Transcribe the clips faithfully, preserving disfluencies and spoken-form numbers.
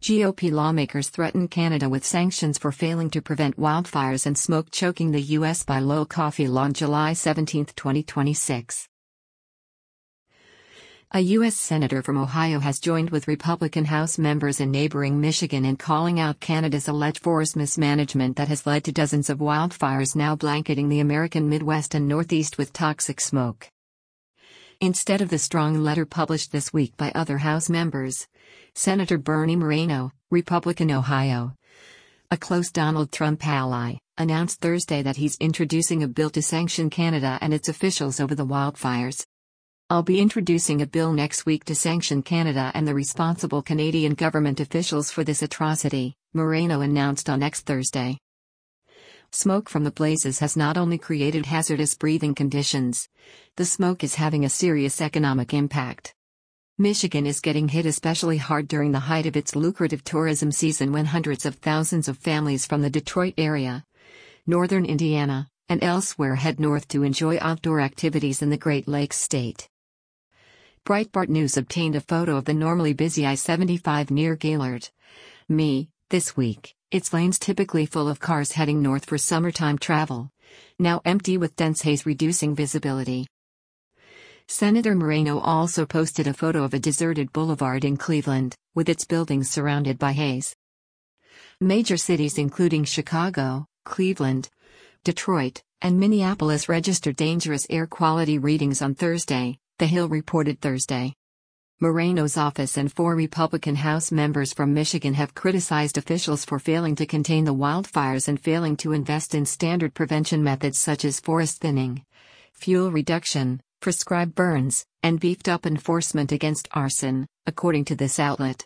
G O P lawmakers threaten Canada with sanctions for failing to prevent wildfires and smoke choking the U S by low coffee law on July seventeenth, twenty twenty-six. A U S senator from Ohio has joined with Republican House members in neighboring Michigan in calling out Canada's alleged forest mismanagement that has led to dozens of wildfires now blanketing the American Midwest and Northeast with toxic smoke. Instead of the strong letter published this week by other House members, Senator Bernie Moreno, Republican Ohio, a close Donald Trump ally, announced Thursday that he's introducing a bill to sanction Canada and its officials over the wildfires. "I'll be introducing a bill next week to sanction Canada and the responsible Canadian government officials for this atrocity," Moreno announced on X Thursday. Smoke from the blazes has not only created hazardous breathing conditions, the smoke is having a serious economic impact. Michigan is getting hit especially hard during the height of its lucrative tourism season when hundreds of thousands of families from the Detroit area, northern Indiana, and elsewhere head north to enjoy outdoor activities in the Great Lakes state. Breitbart News obtained a photo of the normally busy I seventy-five near Gaylord, Me, this week. Its lanes typically full of cars heading north for summertime travel, now empty with dense haze reducing visibility. Senator Moreno also posted a photo of a deserted boulevard in Cleveland, with its buildings surrounded by haze. Major cities including Chicago, Cleveland, Detroit, and Minneapolis registered dangerous air quality readings on Thursday, The Hill reported Thursday. Moreno's office and four Republican House members from Michigan have criticized officials for failing to contain the wildfires and failing to invest in standard prevention methods such as forest thinning, fuel reduction, prescribed burns, and beefed up enforcement against arson, according to this outlet.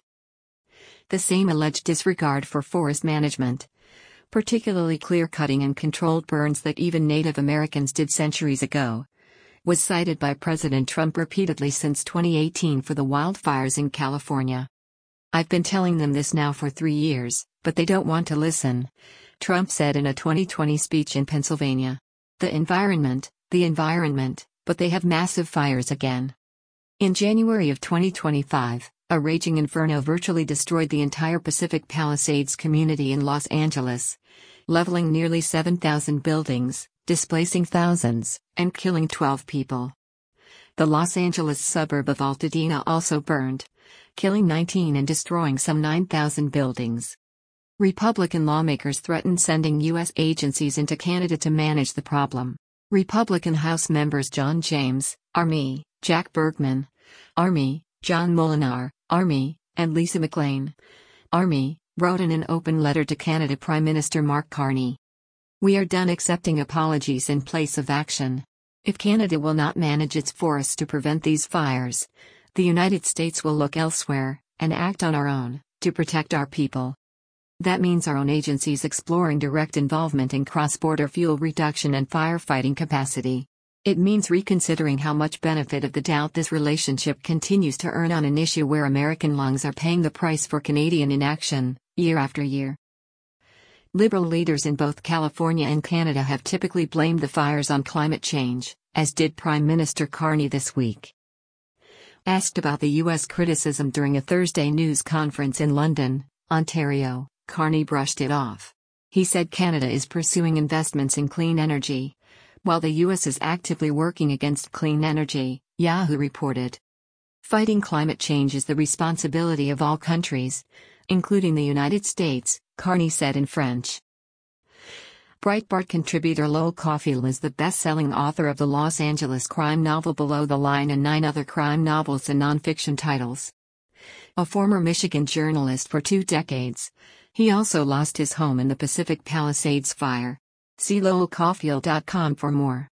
The same alleged disregard for forest management, particularly clear-cutting and controlled burns that even Native Americans did centuries ago, was cited by President Trump repeatedly since twenty eighteen for the wildfires in California. "I've been telling them this now for three years, but they don't want to listen," Trump said in a twenty twenty speech in Pennsylvania. The environment, the environment, but they have massive fires again. In January of twenty twenty-five, a raging inferno virtually destroyed the entire Pacific Palisades community in Los Angeles, leveling nearly seven thousand buildings, displacing thousands, and killing twelve people. The Los Angeles suburb of Altadena also burned, killing nineteen and destroying some nine thousand buildings. Republican lawmakers threatened sending U S agencies into Canada to manage the problem. Republican House members John James, Army, Jack Bergman, Army, John Molinar, Army, and Lisa McLean, Army, wrote in an open letter to Canada Prime Minister Mark Carney. "We are done accepting apologies in place of action. If Canada will not manage its forests to prevent these fires, the United States will look elsewhere, and act on our own, to protect our people. That means our own agencies exploring direct involvement in cross-border fuel reduction and firefighting capacity. It means reconsidering how much benefit of the doubt this relationship continues to earn on an issue where American lungs are paying the price for Canadian inaction, year after year." Liberal leaders in both California and Canada have typically blamed the fires on climate change, as did Prime Minister Carney this week. Asked about the U S criticism during a Thursday news conference in London, Ontario, Carney brushed it off. He said Canada is pursuing investments in clean energy, while the U S is actively working against clean energy, Yahoo reported. "Fighting climate change is the responsibility of all countries, including the United States," Carney said in French. Breitbart contributor Lowell Cauffiel is the best-selling author of the Los Angeles crime novel Below the Line and nine other crime novels and nonfiction titles. A former Michigan journalist for two decades, he also lost his home in the Pacific Palisades fire. See lowell cauffiel dot com for more.